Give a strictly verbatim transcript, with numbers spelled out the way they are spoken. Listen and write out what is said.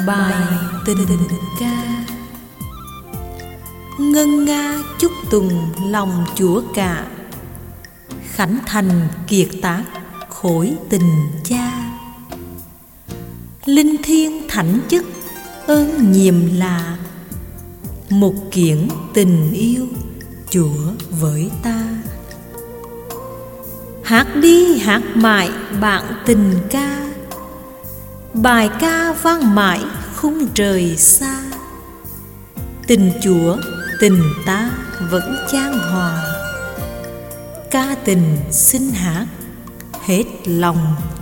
Bài tình ca. Ngân nga chúc tùng lòng Chúa Cả, khánh thành kiệt tác khối tình cha. Linh thiêng thánh chức ơn nhiệm lạ, một kiển tình yêu Chúa với ta. Hát đi hát mãi bạn tình ca, bài ca vang mãi khung trời xa. Tình Chúa tình ta vẫn chan hòa, ca tình xin hát hết lòng